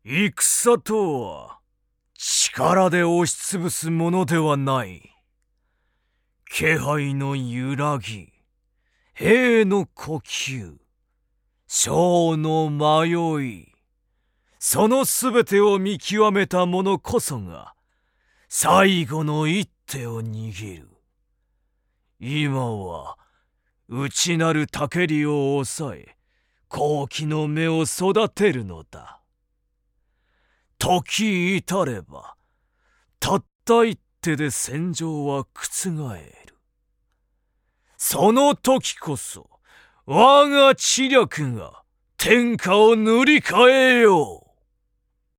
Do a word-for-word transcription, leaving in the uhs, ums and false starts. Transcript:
戦とは力で押しつぶすものではない。気配の揺らぎ、兵の呼吸、将の迷い、そのすべてを見極めた者こそが最後の一手を握る。今は内なる武利を抑え、好奇の目を育てるのだ。時至れば、たった一手で戦場は覆る。その時こそ、我が知略が天下を塗り替えよう。